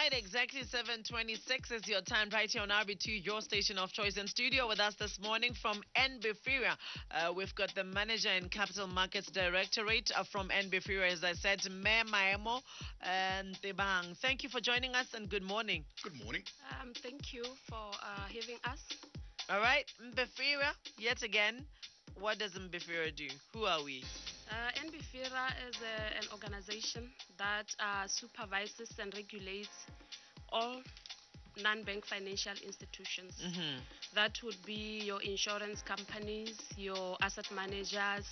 right, exactly 7:26 is your time right here on RB2, your station of choice. In studio with us this morning from NBFIRA, we've got the manager in Capital Markets Directorate from NBFIRA, as I said, Mayor Maemo and Tebang. Thank you for joining us and good morning. Good morning. Thank you for having us. All right, NBFIRA, yet again, what does NBFIRA do? Who are we? NBFIRA is an organization that supervises and regulates all non-bank financial institutions. That would be your insurance companies, your asset managers,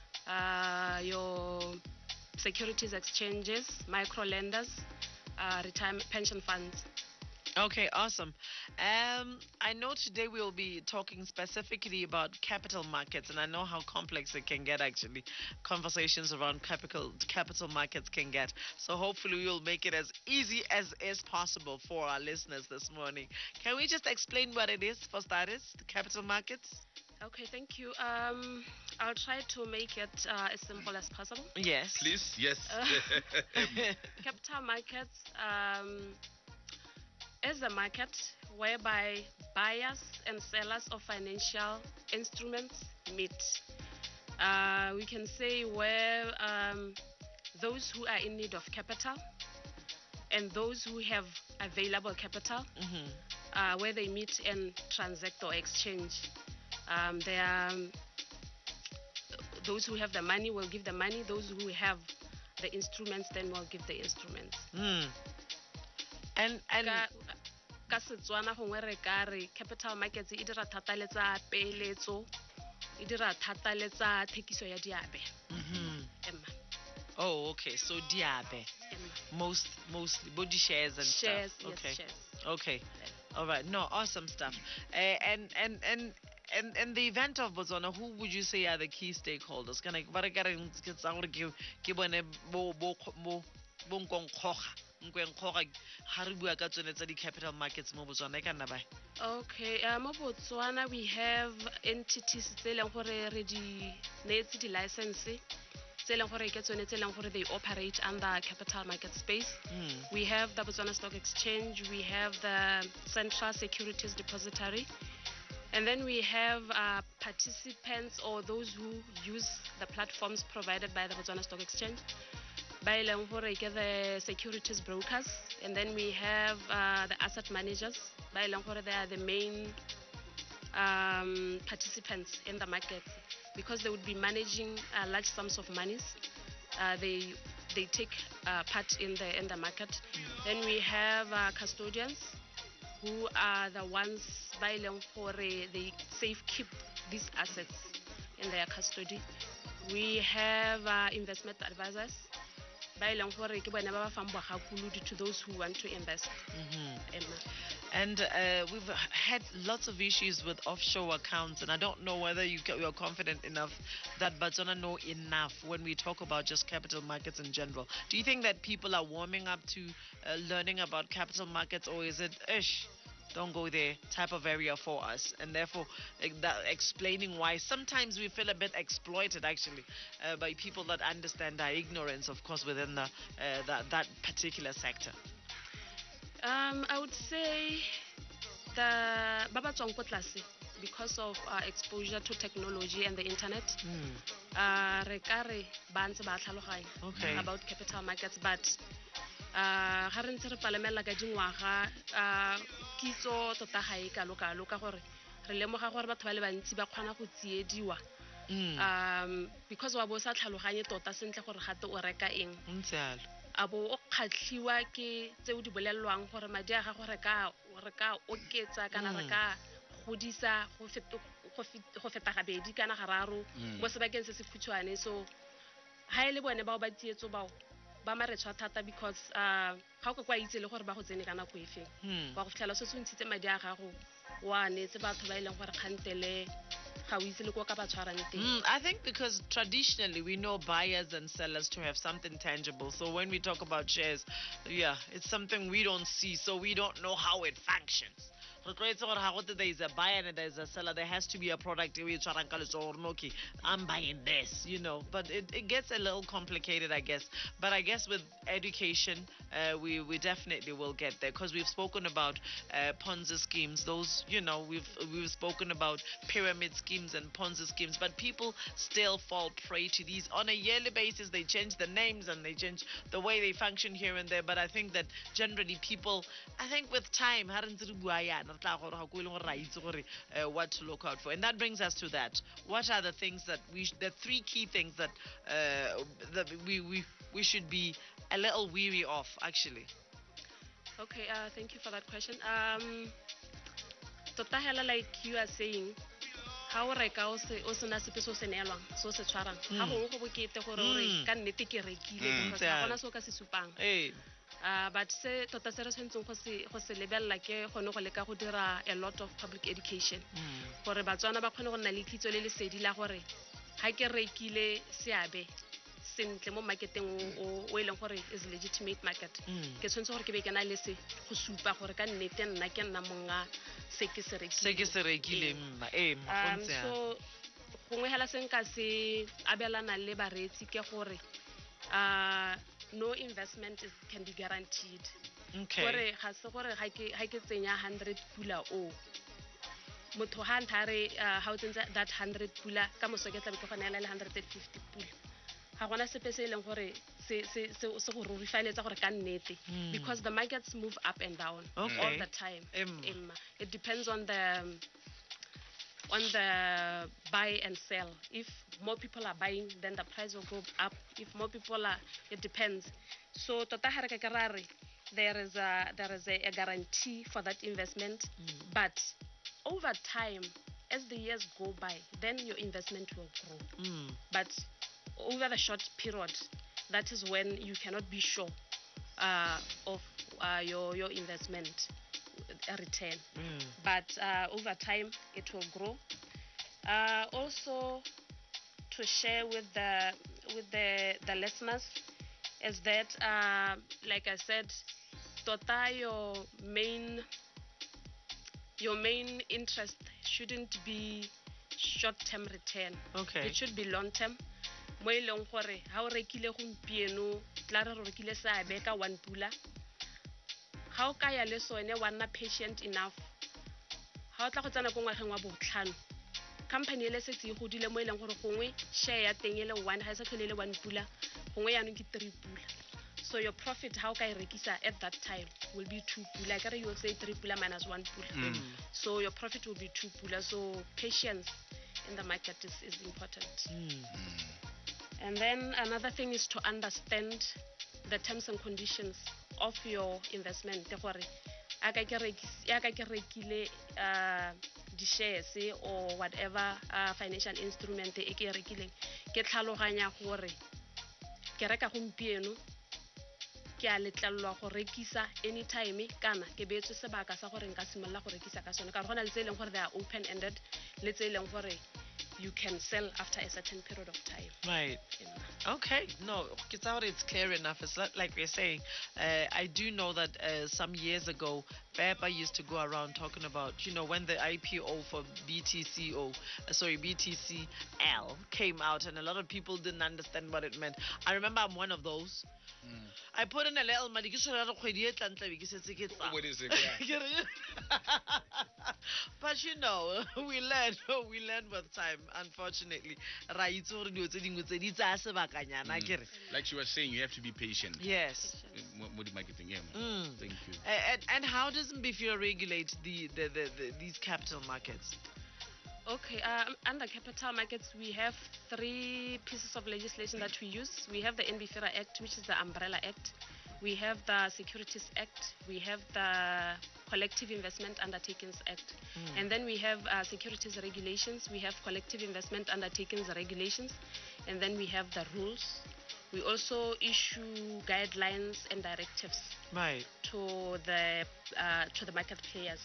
your securities exchanges, micro lenders, retirement pension funds. Okay, awesome. I know today we'll be talking specifically about capital markets, and I know how complex it can get. Actually, conversations around capital markets can get. So hopefully we'll make it as easy as is possible for our listeners this morning. Can we just explain what it is for starters? The capital markets. Okay, thank you. I'll try to make it as simple as possible. Yes. Please, yes. Capital markets is a market whereby buyers and sellers of financial instruments meet. We can say where those who are in need of capital and those who have available capital, where they meet and transact or exchange. There are those who have the money will give the money. Those who have the instruments then will give the instruments. And ka Setswana gongwe re ka re capital markets e dira thata le tsa peeletso, e dira thata le tsa thekiso ya diabe. Oh, okay. So diabe. Mostly body shares and shares, stuff. Okay. Yes, shares. Okay. All right. No, awesome stuff. And in the event of Botswana, who would you say are the key stakeholders? Can I ke bone bo nkgonkgoga nkwenkgoga ha re bua ka tsone tsa di capital markets mo Botswana e ka nna ba. Okay, mo Botswana we have entities tse leng gore re di neetse di license tse leng gore ke tsone tse leng gore they operate under capital market space. We have the Botswana Stock Exchange, we have the Central Securities Depository, and then we have participants or those who use the platforms provided by the Botswana Stock Exchange. By the securities brokers, and then we have the asset managers. By they are the main participants in the market because they would be managing large sums of monies. They take part in the market. Then we have custodians who are the ones by they safe keep these assets in their custody. We have investment advisors to those who want to invest. And we've had lots of issues with offshore accounts, and I don't know whether you're confident enough that Botswana know enough when we talk about just capital markets in general. Do you think that people are warming up to learning about capital markets, or is it, don't go there type of area for us, and therefore that explaining why sometimes we feel a bit exploited actually by people that understand our ignorance, of course, within that particular sector? I would say the Baba Tswang ko tlase because of exposure to technology and the internet. Re ka re ba ntse ba tlhaloganya about capital markets, but ga re ntse re palamela ka dingwaga kitso tota ga e kalo ka gore re lemoga gore batho ba le bantsi ba kgona go tsiediwa because wa bo sa tlhaloganye tota sentle gore gate o reka eng ntsalo a bo o kgatlhiwa ke tseo di bolelwang gore madi a gago re ka oketsa kana re ka godisa go feta gabedi kana gararo mo sebakeng se se khutshwane. So ha ile bone bao ba tsietso bao ba maretshwa thata because ga o ka kwa itse le gore ba go tsene kana go efeng wa go fitlhela se se ntshitse madi a gago wa netse batho ba ileng gore kgantele ga o itse le go ka ba tshwarang teng. I think because traditionally we know buyers and sellers to have something tangible. So when we talk about shares, it's something we don't see, so we don't know how it functions. There is a buyer and there is a seller. There has to be a product. Okay, I'm buying this, But it gets a little complicated, I guess. But I guess with education, we definitely will get there because we've spoken about Ponzi schemes. Those, we've spoken about pyramid schemes and Ponzi schemes, but people still fall prey to these on a yearly basis. They change the names and they change the way they function here and there. But I think that generally people, I think with time, what to look out for, and that brings us to that. What are the things that the three key things that that we should be a little weary of, actually? Okay, thank you for that question. Tota hela, like you are saying, ha o reka o sena sepe se o se neelwang se o se tshwarang ga gongwe go bokete gore o re ka nnete ke rekile because ga gona se o ka se supang. But se tota se re tshwanetseng go se lebelela ke gone go leka go dira a lot of public education gore batswana ba kgone go nna le kitso le lesedi la gore ha ke rekile seabe sentle mo marketeng o e leng gore is legitimate market ke tshwanetse gore ke be ke na le se go supa gore ka nnete nna ke nna monga se ke se rekile so gongwe hela se nka se abelana le baretsi ke gore no investment can be guaranteed. Gore ga se gore ga ke tsenya 100 pula motho ha ntare ha o tsentse that 100 pula ka moso ke tla be ke gona le 150 pula ga gona sepe se leng gore se go rurifaletsa gore ka nnete because the markets move up and down all the time. It depends on the buy and sell. If more people are buying, then the price will go up. If more people are, it depends. So tota ha re ka kerare there is a guarantee for that investment, but over time, as the years go by, then your investment will grow. But over the short period, that is when you cannot be sure of your investment return. But over time, it will grow. Also, to share with the listeners is that, like I said, tota your main interest shouldn't be short-term return. It should be long-term. Mo e leng gore ha o rekile gompieno tla re rekile seabe ka 1 pula ha o ka ya le sone wa nna patient enough ha o tla go tsena go ngwageng wa botlhano company ele setse e godile mo e leng gore gongwe share ya teng ele 1 ha e sa tlhole le 1 pula gongwe ya no ke 3 pula. So your profit how ka rekisa at that time will be 2 pula. Like you say 3 pula minus 1 pula. So your profit will be 2 pula. So patience in the market is important. And then another thing is to understand the terms and conditions of your investment. Gore aka ke rekile di shares or whatever financial instrument e ke rekileng ke tlhaloganya gore ke reka gompieno ke a letlallwa go rekisa anytime kana ke beetse sebaka sa gore nka simolla go rekisa ka sone ka re gona le tse leng gore they are open ended le tse leng gore you can sell after a certain period of time. Right. Okay. No, it's clear enough. It's like we're saying. I do know that some years ago, Peppa used to go around talking about, when the IPO for BTCL came out, and a lot of people didn't understand what it meant. I remember I'm one of those. I put in a little money. But we learn with time, unfortunately. Like she was saying, you have to be patient. Yes. Marketing, Thank you. And how does Mbifira regulate these capital markets? Okay, under capital markets, we have 3 pieces of legislation that we use. We have the NBFIRA Act, which is the Umbrella Act. We have the Securities Act. We have the Collective Investment Undertakings Act. And then we have securities regulations. We have Collective Investment Undertakings regulations. And then we have the rules. We also issue guidelines and directives to the market players.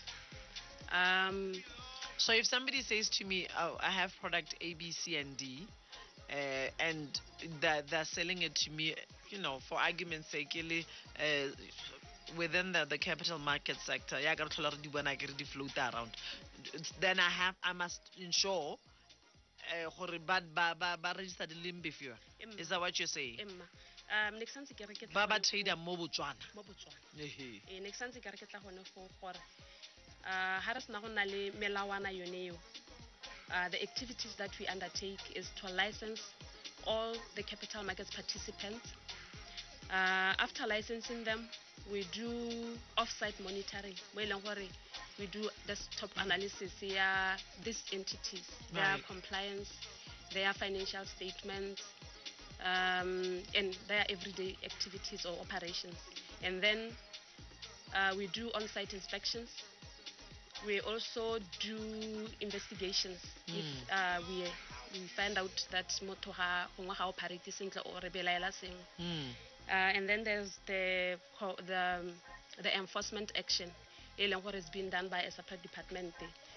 So if somebody says to me, I have product A, B, C, and D, and they're selling it to me, for argument's sake, within the capital market sector, float around, then I must ensure registered Mbifira. Is that what you're saying? next santse ke re ke ba tla ba gone trader mo Botswana mo Botswana ehe next santse ke re ke tla gone go gore ha re sena go nna le melawana yone eo the activities that we undertake is to license all the capital markets participants. After licensing them, we do off-site monitoring. We do desktop analysis. These entities, their compliance, their financial statements, and their everyday activities or operations. And then we do on-site inspections. We also do investigations if we find out that motho ha operate sentle or rebelaela seng. And then there's the enforcement action is being done by a separate department.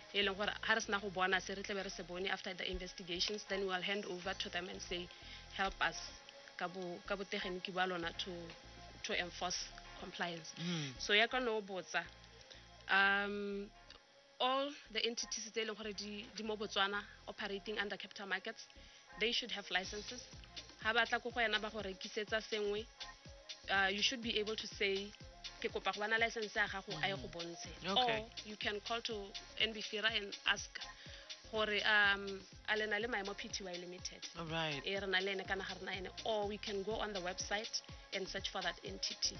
After the investigations, then we'll hand over to them and say, help us to enforce compliance. So all the entities mo Botswana operating under capital markets, they should have licenses. You should be able to say, license or you can call to NBFIRA and ask for Alena le maemo PTY Limited. All right. Or we can go on the website and search for that entity.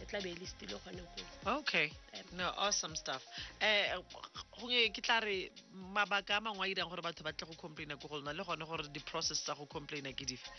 Okay. No, awesome stuff. Ke tla re mabaka a mangwe a irang gore batho ba tle go complaina go gona le gone gore di process tsa go complaina ke dife?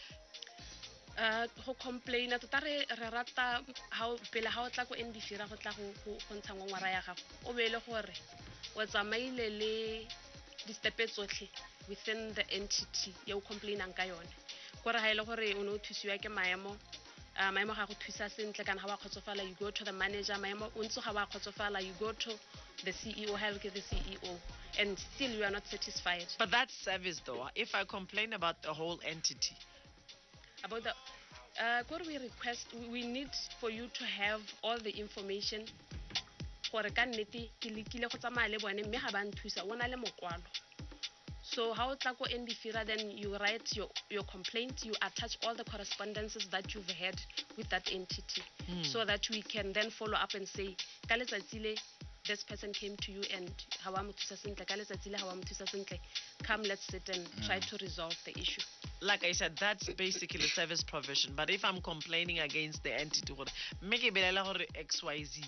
Go complaina tota re rata pele ha o tla go NBFIRA go tla go ntsha ngongwara ya gago o beele gore o tsamaile le di-stepe tsotlhe within the entity ye o complainang ka yone gore ha ile gore o ne o thusiwa ke maemo ga go thusa sentle kana ha wa kgotsofala, you go to the manager. Maemo o ntse ga wa kgotsofala, you go to the CEO, help the CEO, and still you are not satisfied. But that's service though. If I complain about the whole entity, about the what we request, we need for you to have all the information gore ka nnete ke lekile go tsamaya le bone mme ga ba nthusa o na le mokwalo. So how tlako NBFIRA, then you write your complaint, you attach all the correspondences that you've had with that entity, so that we can then follow up and say, ka letsatsi le this person came to you and ha wa mo thusa sentle, ka letsatsi le ha wa mo thusa sentle, come let's sit and try to resolve the issue. Like I said, that's basically service provision. But if I'm complaining against the entity, mme ke belela gore XYZ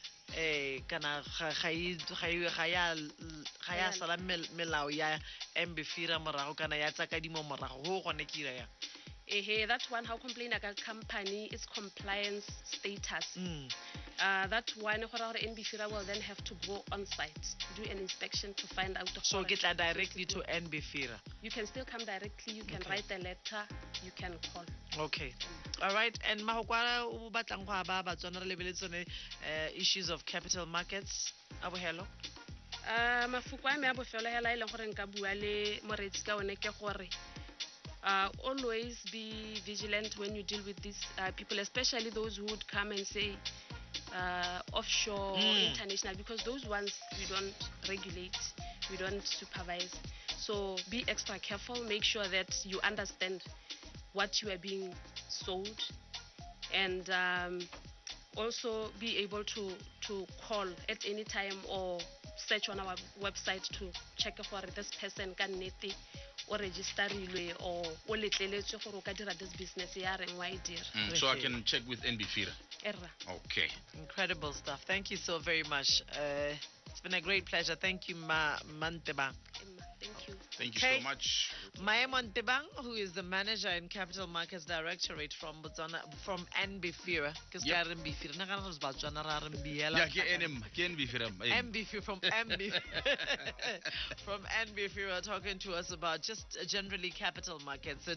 kana ga ya sala melao ya NBFIRA morago kana ya tsa kadimo morago go gone ke ira yang. That one, how complain a company is compliance status. That one, NBFIRA will then have to go on site, do an inspection to find out the So get directly to NBFIRA. You can still come directly, you can write a letter, you can call. Okay. All right. And mahokwana o batlang go aba ba tsona re lebeletse tsone issues of capital markets. Abo hello. Mafuko a me a bofelo hela ile gore nka bua le moretsi ka one ke gore always be vigilant when you deal with these people, especially those who would come and say offshore, international, because those ones we don't regulate, we don't supervise. So be extra careful, make sure that you understand what you are being sold, and also be able to call at any time or search on our website to check for this person ka nnete o registerilwe or o letleletswe gore o ka dira this business ya reng wa e dira. So I can check with NBFIRA. Okay. Incredible stuff. Thank you so very much. It's been a great pleasure. Thank you, Mantebang. Thank you. Thank you so much. Maya Montebang, who is the manager in Capital Markets Directorate from Botswana, from NBFIRA. Yep. From NBFIRA talking to us about just generally capital markets.